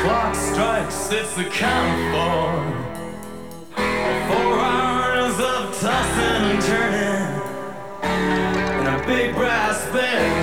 clock strikes, it's the count of 4 hours of tossing and turning in a big brass bed.